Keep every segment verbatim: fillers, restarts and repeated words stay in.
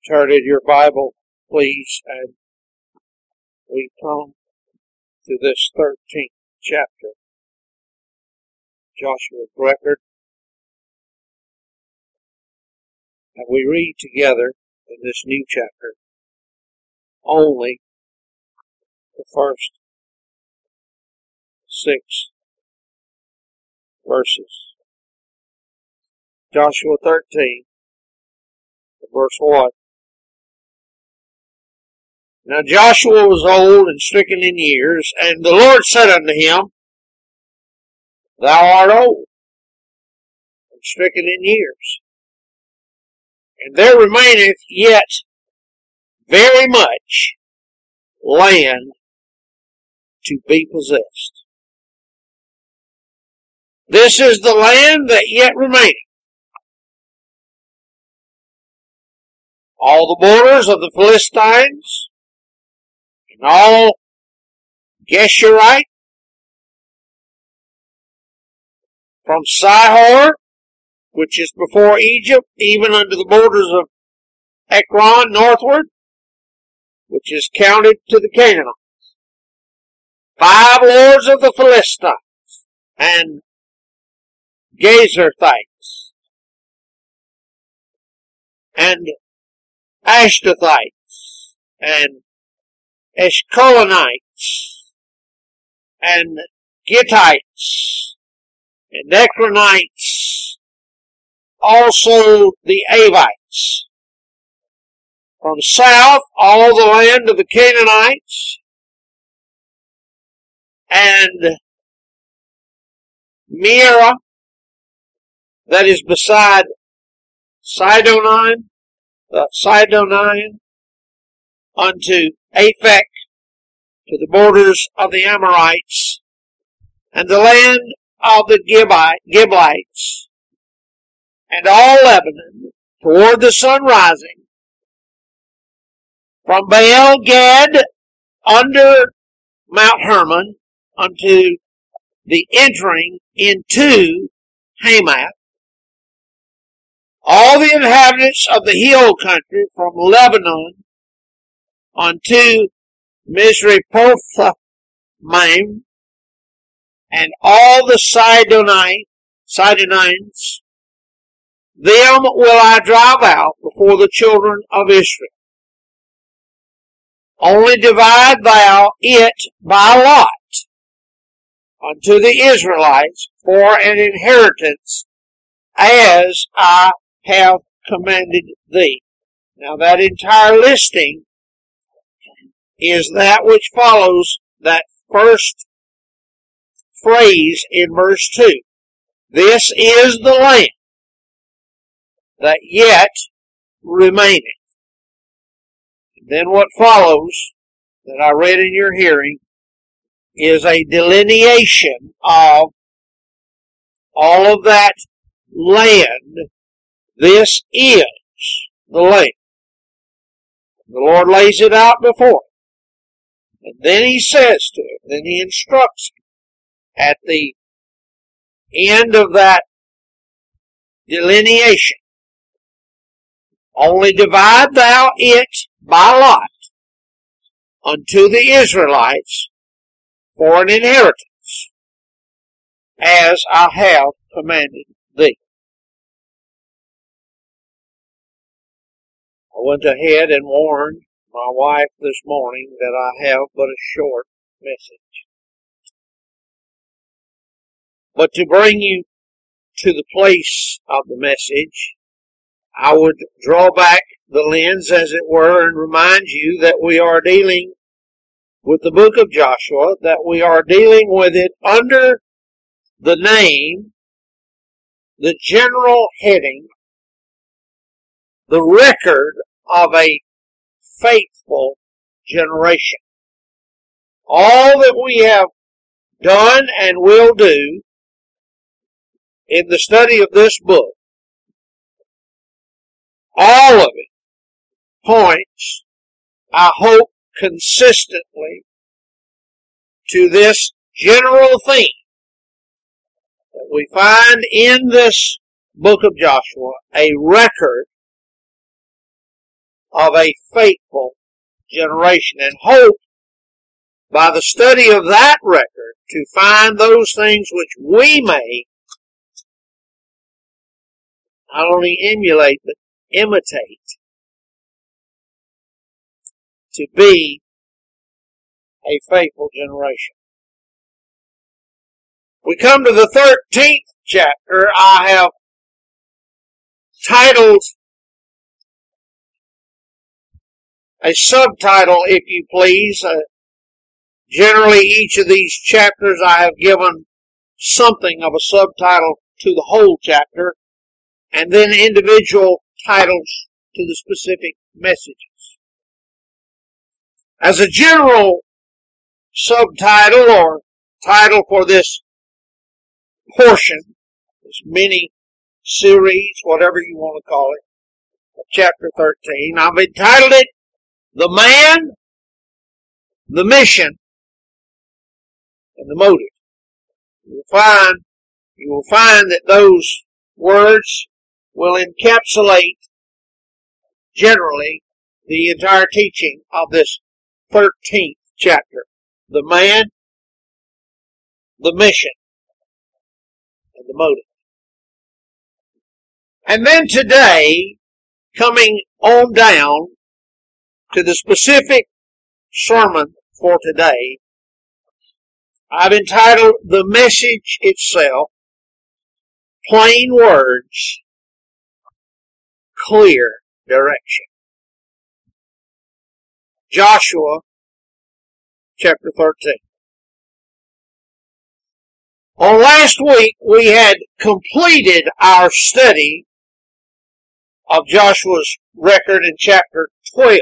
Turn in your Bible, please, and we come to this thirteenth chapter, Joshua's record, and we read together in this new chapter only the first six verses. Joshua thirteen, verse one. Now Joshua was old and stricken in years, and the Lord said unto him, Thou art old and stricken in years, and there remaineth yet very much land to be possessed. This is the land that yet remaineth. All the borders of the Philistines, and all Geshurite, from Sihor, which is before Egypt, even unto the borders of Ekron northward, which is counted to the Canaanites. Five lords of the Philistines, and Gezerthites, and Ashdothites, and Eshkolonites, and Gittites, and Ekronites, also the Avites. From south, all the land of the Canaanites, and Mearah, that is beside Sidonian, uh, Sidonian, unto Aphek, to the borders of the Amorites, and the land of the Gibeonites, and all Lebanon, toward the sun rising, from Baal Gad under Mount Hermon, unto the entering into Hamath, all the inhabitants of the hill country from Lebanon unto Misrephothmaim, and all the Sidonite, Sidonians, them will I drive out before the children of Israel. Only divide thou it by lot unto the Israelites for an inheritance, as I have commanded thee. Now that entire listing is that which follows that first phrase in verse two. This is the land that yet remaineth. And then what follows, that I read in your hearing, is a delineation of all of that land. This is the land. The Lord lays it out before him. And then he says to him, then he instructs him at the end of that delineation, only divide thou it by lot unto the Israelites for an inheritance, as I have commanded thee. I went ahead and warned my wife this morning that I have but a short message. But to bring you to the place of the message, I would draw back the lens, as it were, and remind you that we are dealing with the book of Joshua, that we are dealing with it under the name, the general heading, the record of a faithful generation. All that we have done and will do in the study of this book, all of it points, I hope, consistently to this general theme that we find in this book of Joshua, a record of a faithful generation, and hope by the study of that record to find those things which we may not only emulate but imitate to be a faithful generation. We come to the thirteenth chapter. I have titled a subtitle, if you please. Uh, generally, each of these chapters I have given something of a subtitle to the whole chapter, and then individual titles to the specific messages. As a general subtitle or title for this portion, this mini series, whatever you want to call it, of chapter thirteen, I've entitled it The Man, the Mission, and the Motive. You will find, you will find that those words will encapsulate generally the entire teaching of this thirteenth chapter. The man, the mission, and the motive. And then today, coming on down to the specific sermon for today, I've entitled the message itself, Plain Words, Clear Direction. Joshua chapter thirteen. On last week, we had completed our study of Joshua's record in chapter twelve.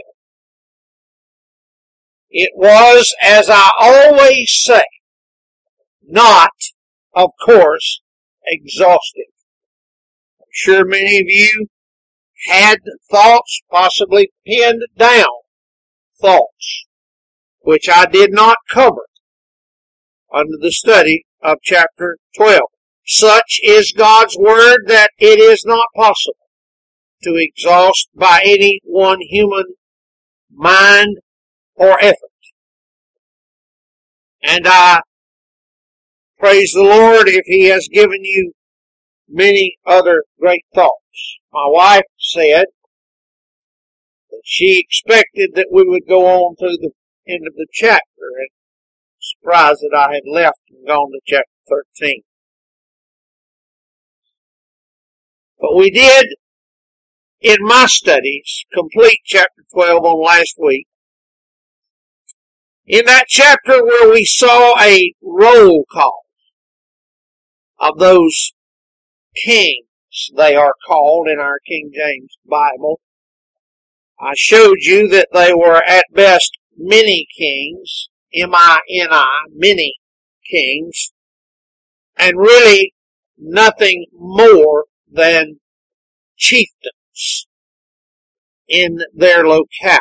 It was, as I always say, not, of course, exhaustive. I'm sure many of you had thoughts, possibly pinned down thoughts, which I did not cover under the study of chapter twelve. Such is God's Word that it is not possible to exhaust by any one human mind or effort. And I praise the Lord if He has given you many other great thoughts. My wife said that she expected that we would go on to the end of the chapter, and surprised that I had left and gone to chapter thirteen. But we did, in my studies, complete chapter twelve on last week. In that chapter where we saw a roll call of those kings, they are called in our King James Bible, I showed you that they were at best many kings, M I N I, many kings, and really nothing more than chieftains in their locale.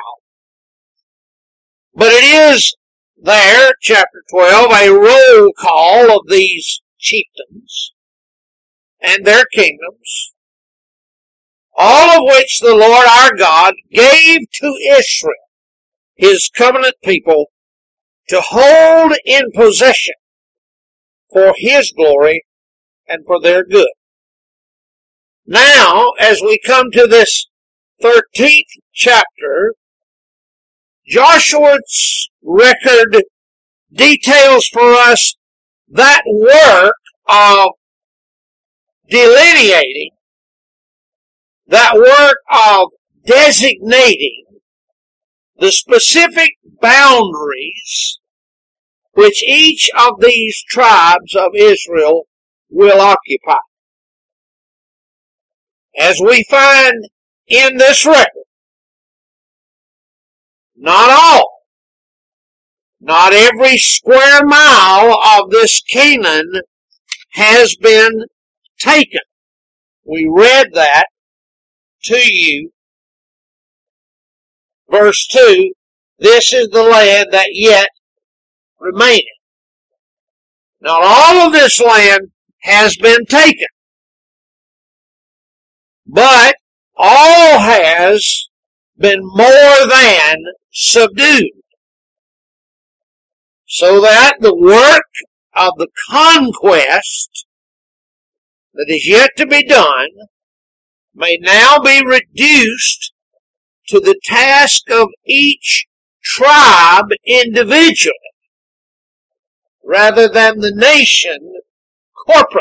But it is there, chapter twelve, a roll call of these chieftains and their kingdoms, all of which the Lord our God gave to Israel, His covenant people, to hold in possession for His glory and for their good. Now, as we come to this thirteenth chapter, Joshua's record details for us that work of delineating, that work of designating the specific boundaries which each of these tribes of Israel will occupy. As we find in this record, not all, not every square mile of this Canaan has been taken. We read that to you. Verse two, this is the land that yet remaineth. Not all of this land has been taken, but all has been more than subdued, so that the work of the conquest that is yet to be done may now be reduced to the task of each tribe individually, rather than the nation corporately.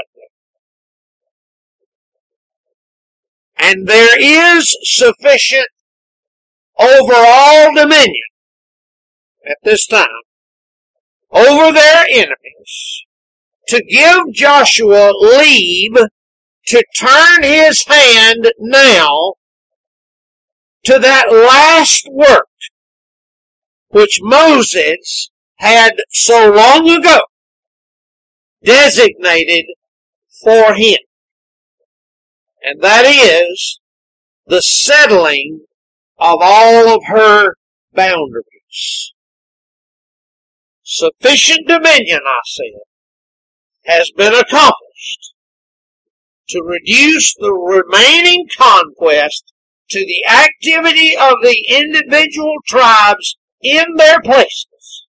And there is sufficient overall dominion at this time over their enemies to give Joshua leave to turn his hand now to that last work which Moses had so long ago designated for him. And that is the settling of all of her boundaries. Sufficient dominion, I said, has been accomplished to reduce the remaining conquest to the activity of the individual tribes in their places,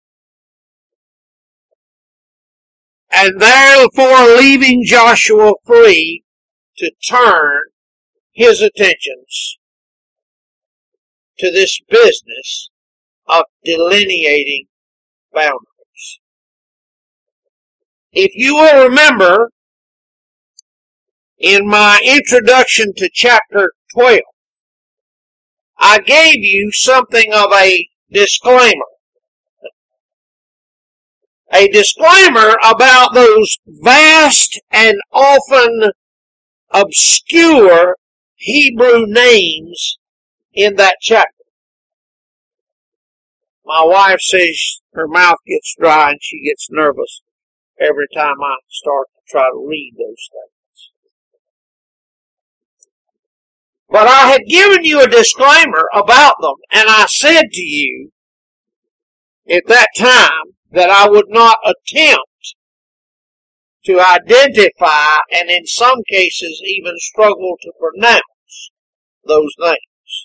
and therefore leaving Joshua free to turn his attentions to this business of delineating boundaries. If you will remember, in my introduction to chapter twelve, I gave you something of a disclaimer. A disclaimer about those vast and often obscure Hebrew names in that chapter. My wife says her mouth gets dry and she gets nervous every time I start to try to read those things. But I had given you a disclaimer about them, and I said to you at that time that I would not attempt to identify and in some cases even struggle to pronounce those names.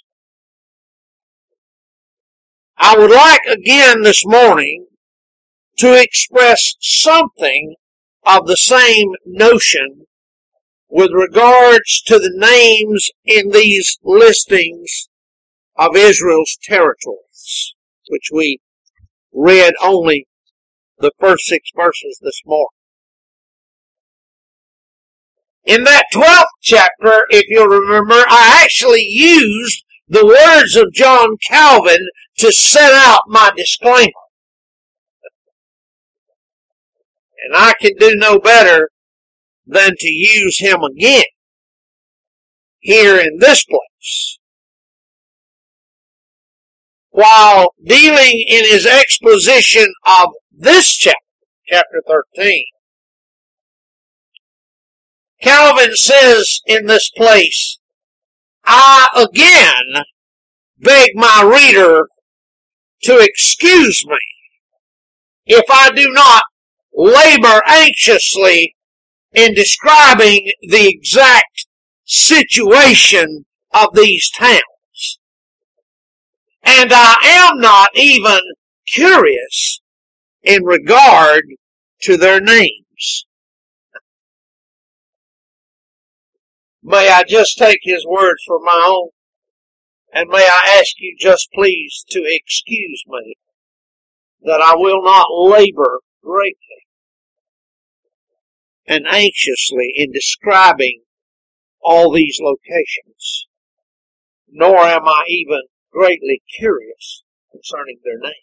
I would like again this morning to express something of the same notion with regards to the names in these listings of Israel's territories, which we read only the first six verses this morning. In that twelfth chapter, if you'll remember, I actually used the words of John Calvin to set out my disclaimer. And I can do no better than to use him again here in this place. While dealing in his exposition of this chapter, chapter thirteen, Calvin says in this place, I again beg my reader to excuse me if I do not labor anxiously in describing the exact situation of these towns. And I am not even curious in regard to their names. May I just take his words for my own? And may I ask you just please to excuse me that I will not labor greatly and anxiously in describing all these locations, nor am I even greatly curious concerning their names.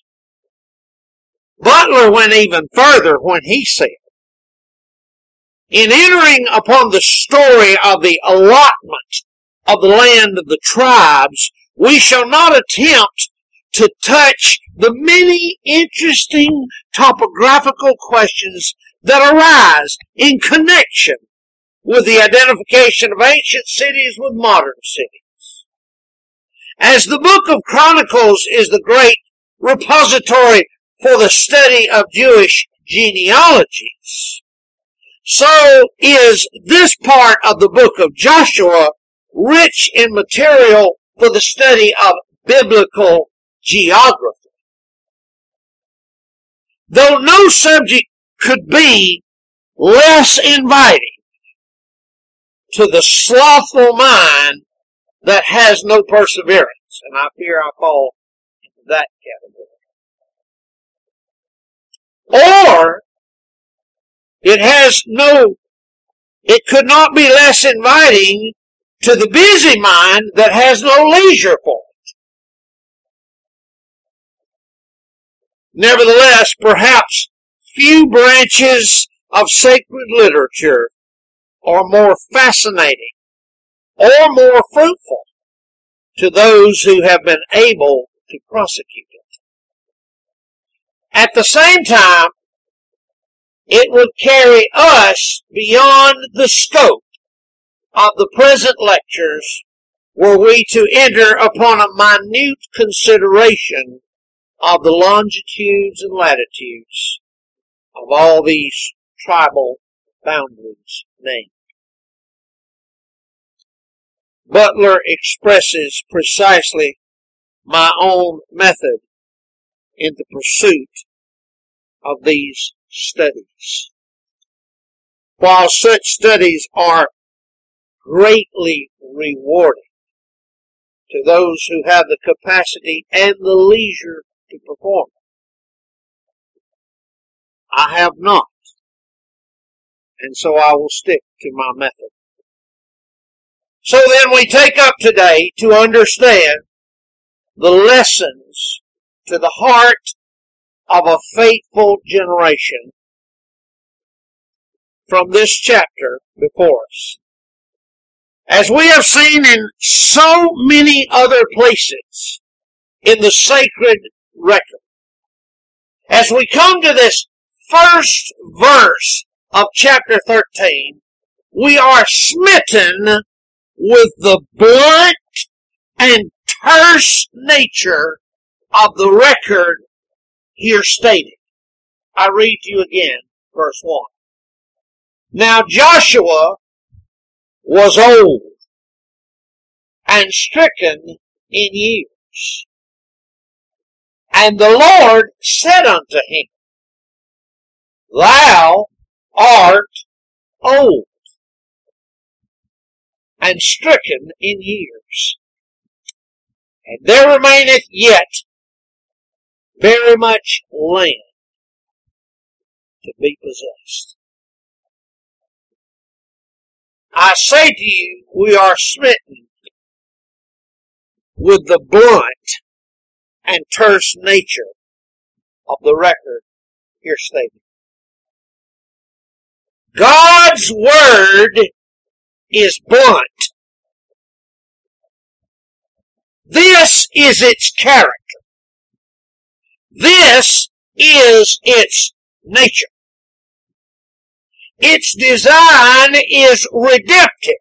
Butler went even further when he said, in entering upon the story of the allotment of the land of the tribes, we shall not attempt to touch the many interesting topographical questions that arise in connection with the identification of ancient cities with modern cities. As the book of Chronicles is the great repository for the study of Jewish genealogies, so is this part of the book of Joshua rich in material for the study of biblical geography. Though no subject could be less inviting to the slothful mind that has no perseverance, and I fear I fall into that category. Or it has no, it could not be less inviting to the busy mind that has no leisure for it. Nevertheless, perhaps few branches of sacred literature are more fascinating or more fruitful to those who have been able to prosecute it. At the same time, it would carry us beyond the scope of the present lectures were we to enter upon a minute consideration of the longitudes and latitudes of all these tribal boundaries named. Butler expresses precisely my own method in the pursuit of these studies. While such studies are greatly rewarding to those who have the capacity and the leisure to perform it, I have not, and so I will stick to my method. So then we take up today to understand the lessons to the heart of a faithful generation from this chapter before us. As we have seen in so many other places in the sacred record, as we come to this first verse of chapter thirteen, we are smitten with the blunt and terse nature of the record here stated. I read to you again, verse one. Now Joshua was old and stricken in years, and the Lord said unto him, Thou art old and stricken in years, and there remaineth yet very much land to be possessed. I say to you, we are smitten with the blunt and terse nature of the record here stated. God's word is blunt. This is its character. This is its nature. Its design is redemptive,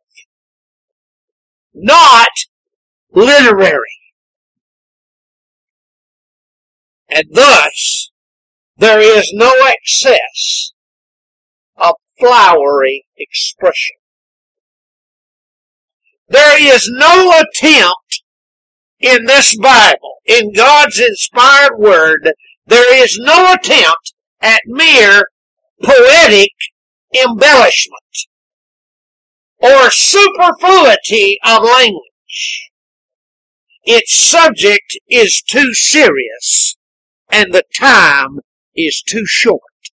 not literary. And thus, there is no excess of flowery expression. There is no attempt in this Bible, in God's inspired word, there is no attempt at mere poetic embellishment or superfluity of language. Its subject is too serious and the time is too short.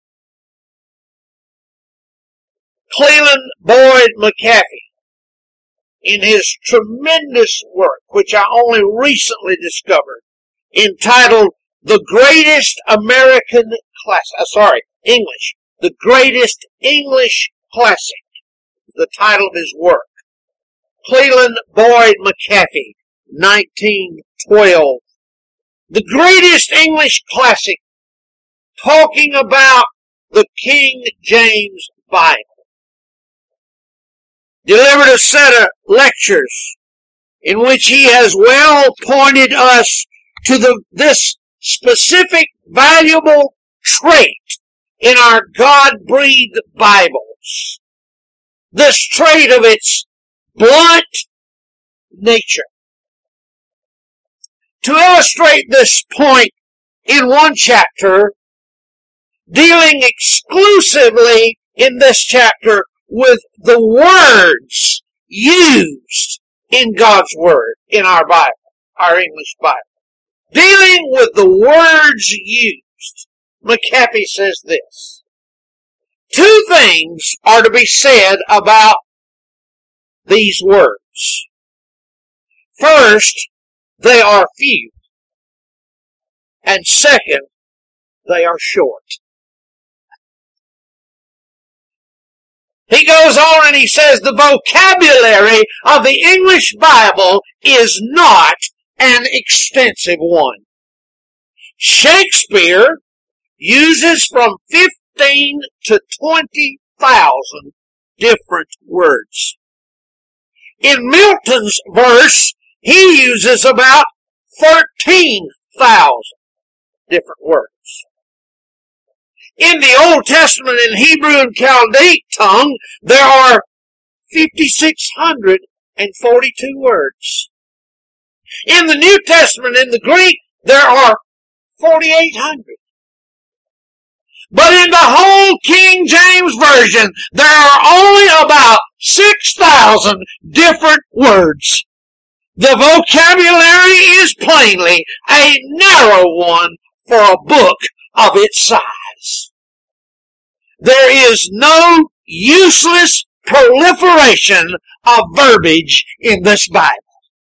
Cleland Boyd McAfee, in his tremendous work, which I only recently discovered, entitled The Greatest American Classic, uh, sorry, English, The Greatest English Classic, the title of his work. Cleland Boyd McAfee, nineteen twelve. The Greatest English Classic, talking about the King James Bible. Delivered a set of lectures in which he has well pointed us to the, this specific valuable trait in our God-breathed Bibles. This trait of its blunt nature. to illustrate this point in one chapter, dealing exclusively in this chapter with the words used in God's Word in our Bible, our English Bible. Dealing with the words used, McAfee says this. Two things are to be said about these words. First, they are few. And second, they are short. He goes on and he says the vocabulary of the English Bible is not an extensive one. Shakespeare uses from fifteen to twenty thousand different words. In Milton's verse, he uses about thirteen thousand different words. In the Old Testament in Hebrew and Chaldaic tongue, there are five thousand six hundred forty-two words. In the New Testament in the Greek, there are four thousand eight hundred. But in the whole King James Version, there are only about six thousand different words. The vocabulary is plainly a narrow one for a book of its size. There is no useless proliferation of verbiage in this Bible.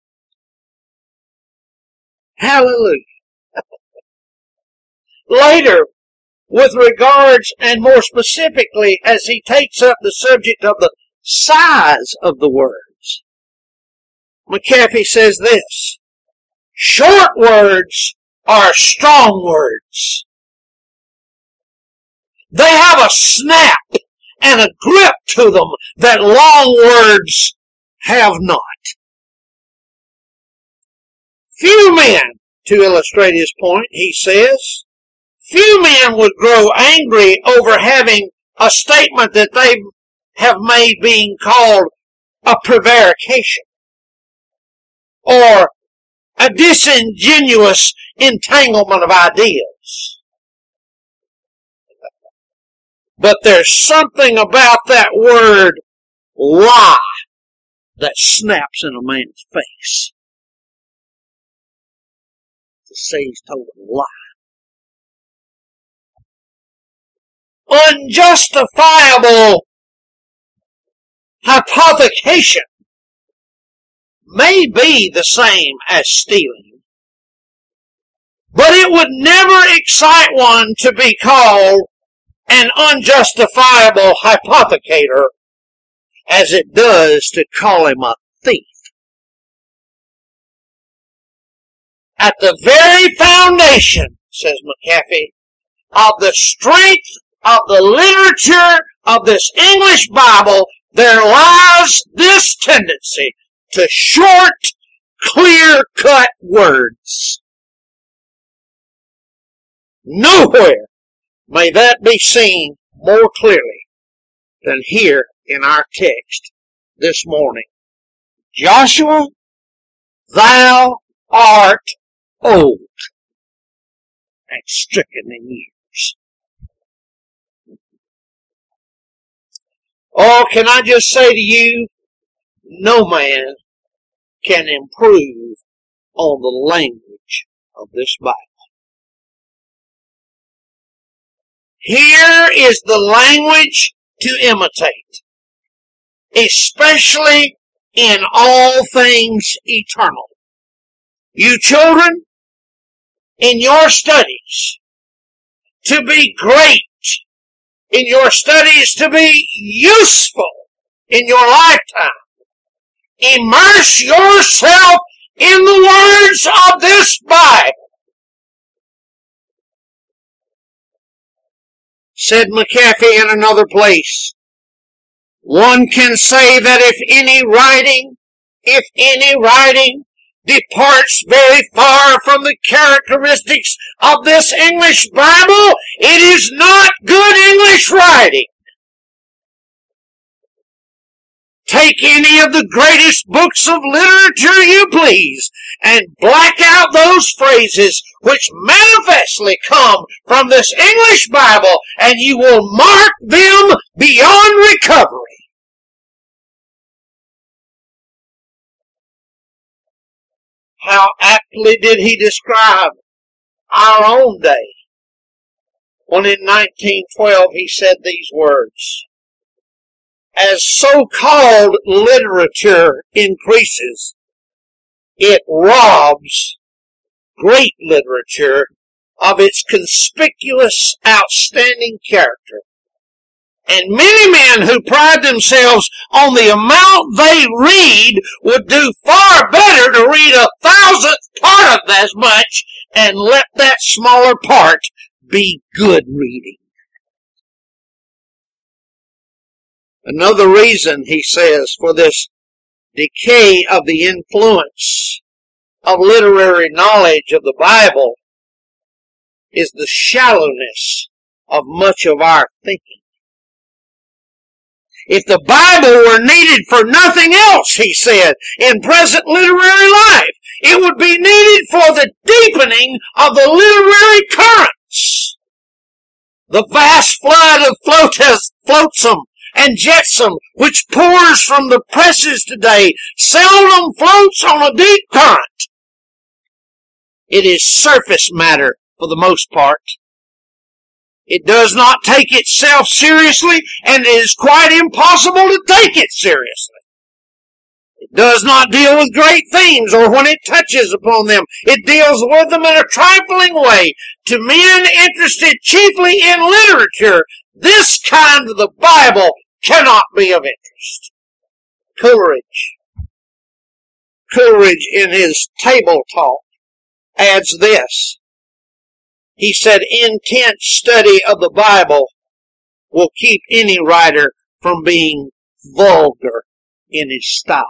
Hallelujah. Later, with regards, and more specifically, as he takes up the subject of the size of the words, McAfee says this: short words are strong words. They have a snap and a grip to them that long words have not. Few men, to illustrate his point, he says, few men would grow angry over having a statement that they have made being called a prevarication or a disingenuous entanglement of ideas. But there's something about that word lie that snaps in a man's face. To say he's told a lie. Unjustifiable hypothecation may be the same as stealing, but it would never excite one to be called an unjustifiable hypothecator as it does to call him a thief. At the very foundation, says McAfee, of the strength of the literature of this English Bible, there lies this tendency to short, clear-cut words. Nowhere may that be seen more clearly than here in our text this morning. Joshua, thou art old and stricken in years. Oh, can I just say to you, no man can improve on the language of this Bible. Here is the language to imitate, especially in all things eternal. You children, in your studies, to be great, in your studies to be useful in your lifetime, immerse yourself in the words of this Bible. Said McAfee in another place, one can say that if any writing, if any writing departs very far from the characteristics of this English Bible, it is not good English writing. Take any of the greatest books of literature you please, and black out those phrases which manifestly come from this English Bible, and you will mark them beyond recovery. How aptly did he describe our own day when in nineteen twelve he said these words: as so-called literature increases, it robs great literature of its conspicuous, outstanding character. And many men who pride themselves on the amount they read would do far better to read a thousandth part of as much and let that smaller part be good reading. Another reason, he says, for this decay of the influence of literary knowledge of the Bible is the shallowness of much of our thinking. If the Bible were needed for nothing else, he said, in present literary life, it would be needed for the deepening of the literary currents. The vast flood of flotsam and jetsam which pours from the presses today seldom floats on a deep current. It is surface matter for the most part. It does not take itself seriously, and it is quite impossible to take it seriously. It does not deal with great themes, or when it touches upon them, it deals with them in a trifling way. To men interested chiefly in literature, this kind of the Bible cannot be of interest. Coleridge, Coleridge in his Table Talk adds this. He said, intense study of the Bible will keep any writer from being vulgar in his style.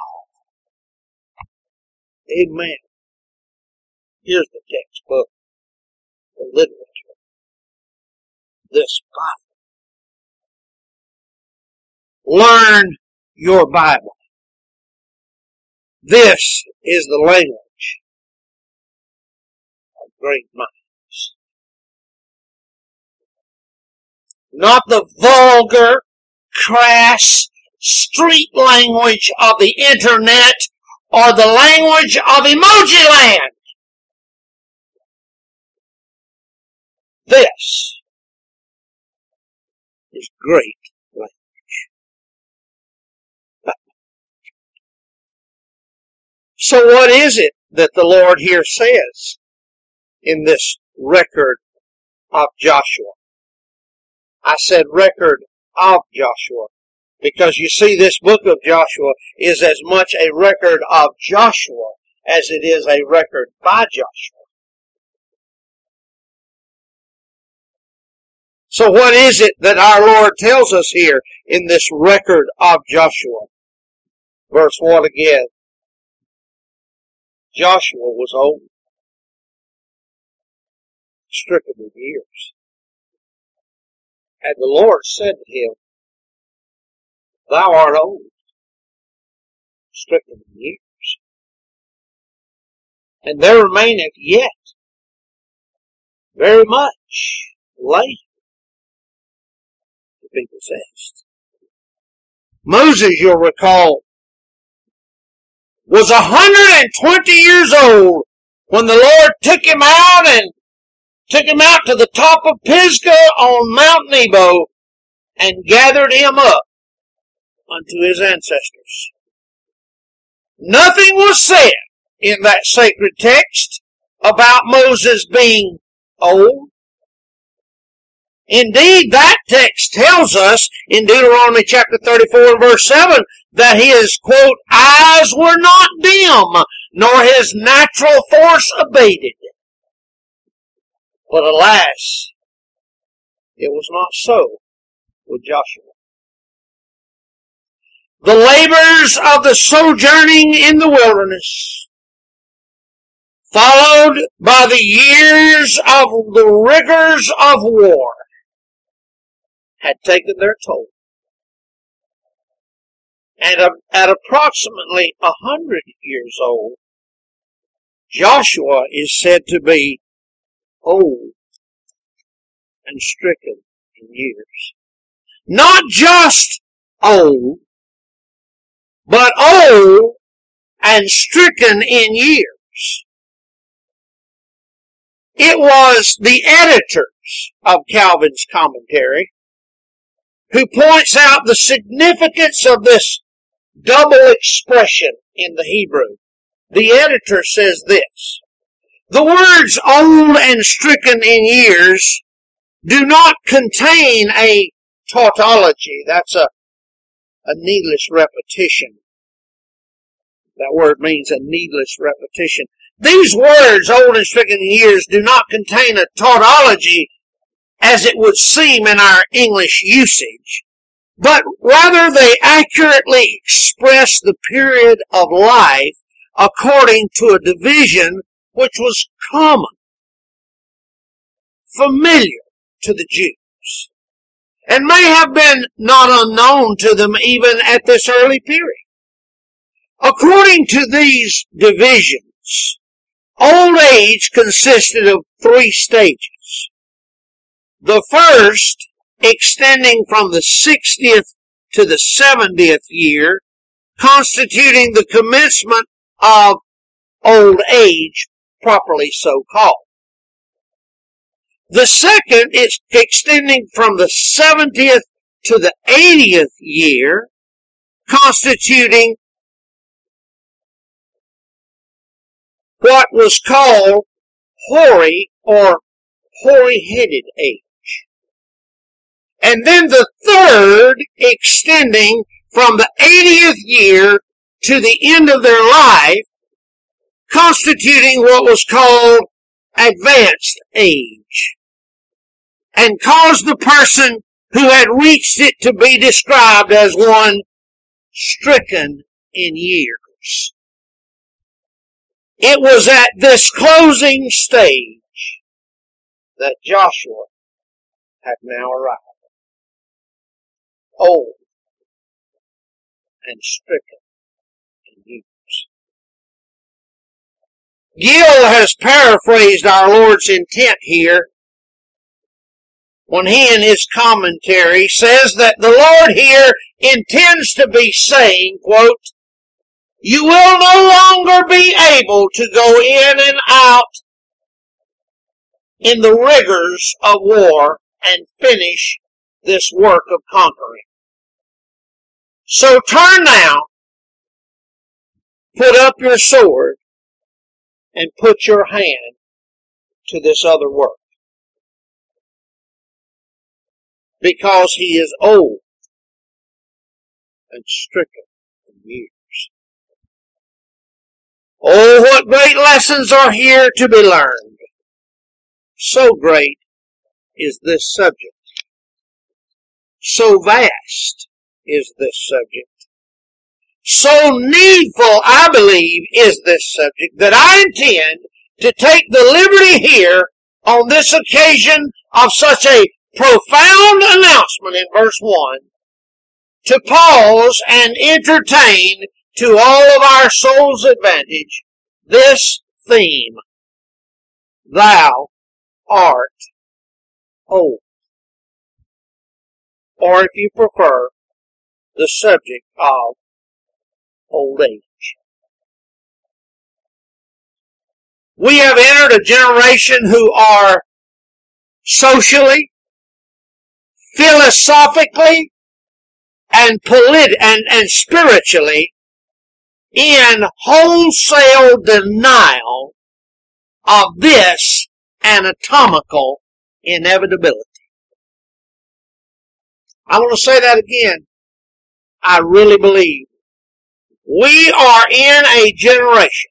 Amen. Here's the textbook for literature. This Bible. Learn your Bible. This is the language of great minds. Not the vulgar, crass, street language of the internet or the language of emoji land. This is great language. So what is it that the Lord here says in this record of Joshua? I said record of Joshua because you see this book of Joshua is as much a record of Joshua as it is a record by Joshua. So what is it that our Lord tells us here in this record of Joshua? Verse one again. Joshua was old, stricken with years. And the Lord said to him, thou art old, stricken in years, and there remaineth yet very much land to be possessed. Moses, you'll recall, was a hundred and twenty years old when the Lord took him out and took him out to the top of Pisgah on Mount Nebo and gathered him up unto his ancestors. Nothing was said in that sacred text about Moses being old. Indeed, that text tells us in Deuteronomy chapter thirty-four and verse seven that his, quote, eyes were not dim, nor his natural force abated. But alas, it was not so with Joshua. The labors of the sojourning in the wilderness, followed by the years of the rigors of war, had taken their toll. And at approximately a hundred years old, Joshua is said to be old and stricken in years. Not just old, but old and stricken in years. It was the editors of Calvin's commentary who points out the significance of this double expression in the Hebrew. The editor says this: the words old and stricken in years do not contain a tautology. That's a, a needless repetition. That word means a needless repetition. These words, old and stricken in years, do not contain a tautology as it would seem in our English usage, but rather they accurately express the period of life according to a division which was common, familiar to the Jews, and may have been not unknown to them even at this early period. According to these divisions, old age consisted of three stages. The first, extending from the sixtieth to the seventieth year, constituting the commencement of old age, properly so called. The second is extending from the seventieth to the eightieth year, constituting what was called hoary or hoary-headed age. And then the third, extending from the eightieth year to the end of their life, constituting what was called advanced age, and caused the person who had reached it to be described as one stricken in years. It was at this closing stage that Joshua had now arrived, old and stricken in years. Gill has paraphrased our Lord's intent here when he in his commentary says that the Lord here intends to be saying, quote, you will no longer be able to go in and out in the rigors of war and finish this work of conquering. So turn now, put up your sword, and put your hand to this other work. Because he is old and stricken in years. Oh, what great lessons are here to be learned. So great is this subject. So vast is this subject. So needful, I believe, is this subject that I intend to take the liberty here on this occasion of such a profound announcement in verse one to pause and entertain to all of our soul's advantage this theme: thou art old. Or if you prefer, the subject of old age. We have entered a generation who are socially, philosophically, and polit- and, and spiritually in wholesale denial of this anatomical inevitability. I want to say that again. I really believe we are in a generation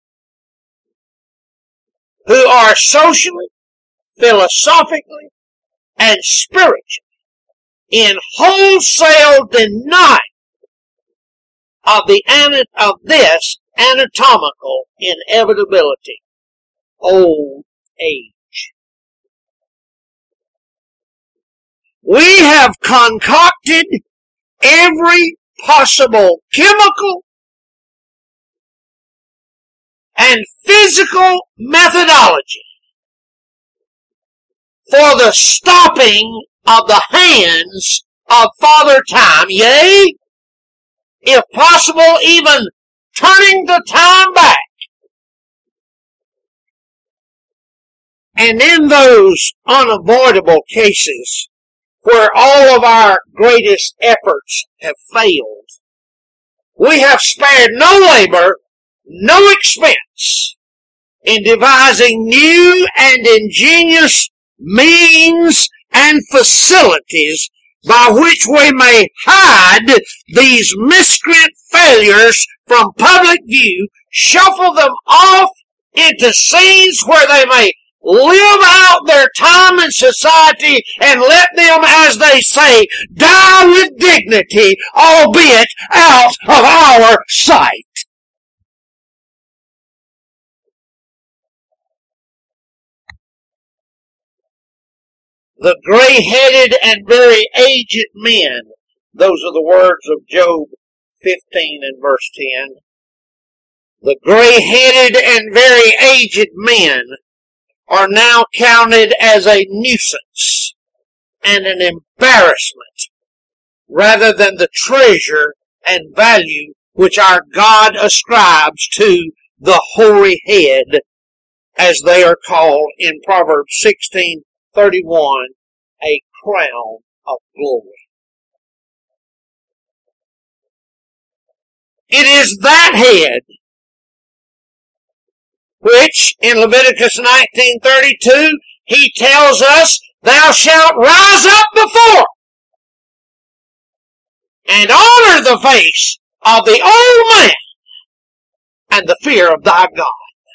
who are socially, philosophically, and spiritually in wholesale denial of the of this anatomical inevitability: old age. We have concocted every possible chemical and physical methodology for the stopping of the hands of Father Time, yea, if possible, even turning the time back. And in those unavoidable cases where all of our greatest efforts have failed, we have spared no labor, no expense in devising new and ingenious means and facilities by which we may hide these miscreant failures from public view, shuffle them off into scenes where they may live out their time in society, and let them, as they say, die with dignity, albeit out of our sight. The gray-headed and very aged men, those are the words of Job fifteen and verse ten. The gray-headed and very aged men are now counted as a nuisance and an embarrassment rather than the treasure and value which our God ascribes to the hoary head, as they are called in Proverbs sixteen thirty-one, a crown of glory. It is that head which in Leviticus nineteen thirty-two, he tells us, thou shalt rise up before and honor the face of the old man and the fear of thy God.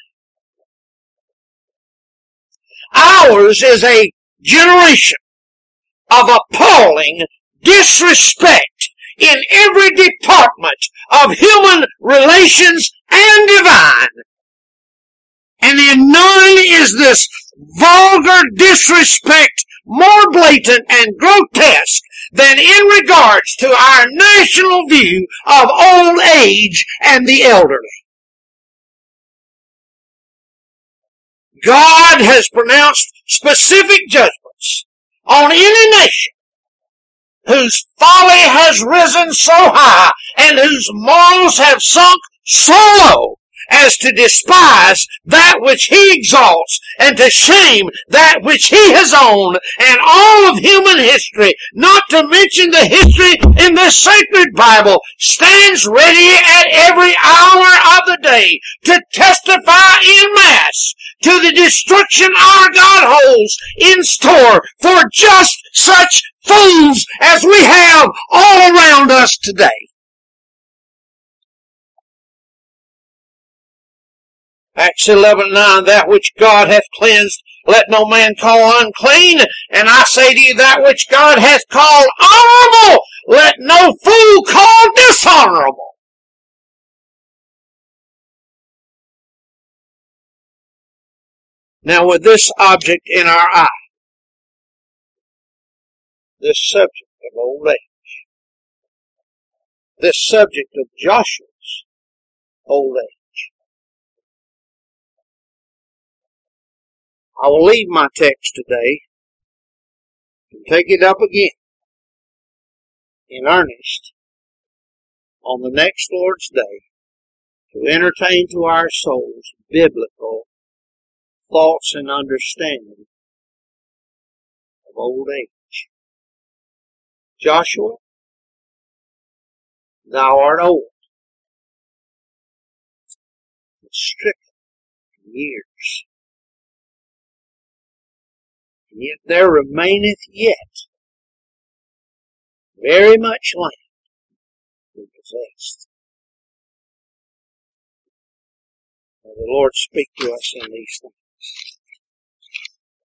Ours is a generation of appalling disrespect in every department of human relations and divine. And in none is this vulgar disrespect more blatant and grotesque than in regards to our national view of old age and the elderly. God has pronounced specific judgments on any nation whose folly has risen so high and whose morals have sunk so low as to despise that which he exalts and to shame that which he has owned, and all of human history, not to mention the history in this sacred Bible, stands ready at every hour of the day to testify in mass to the destruction our God holds in store for just such fools as we have all around us today. Acts eleven nine, that which God hath cleansed, let no man call unclean. And I say to you, that which God hath called honorable, let no fool call dishonorable. Now with this object in our eye, this subject of old age, this subject of Joshua's old age, I will leave my text today and take it up again in earnest on the next Lord's Day to entertain to our souls biblical thoughts and understanding of old age. Joshua, thou art old and stricken in years. And yet there remaineth yet very much land to be possessed. May the Lord speak to us in these things.